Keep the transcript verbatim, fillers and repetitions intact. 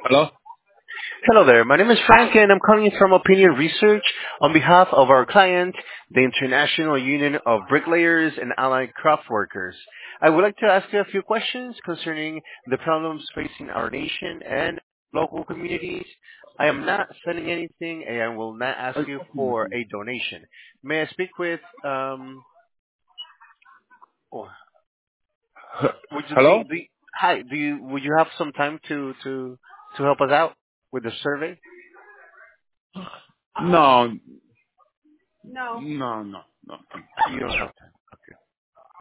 Hello? Hello there. My name is Frank, and I'm calling you from Opinion Research on behalf of our client, the International Union of Bricklayers and Allied Craft Workers. I would like to ask you a few questions concerning the problems facing our nation and local communities. I am not selling anything, and I will not ask you for a donation. May I speak with, um, oh, would you, do Hello? you, do you- hi, do you, would you have some time to, to, to help us out with the survey? No, no, no, no. You don't have time.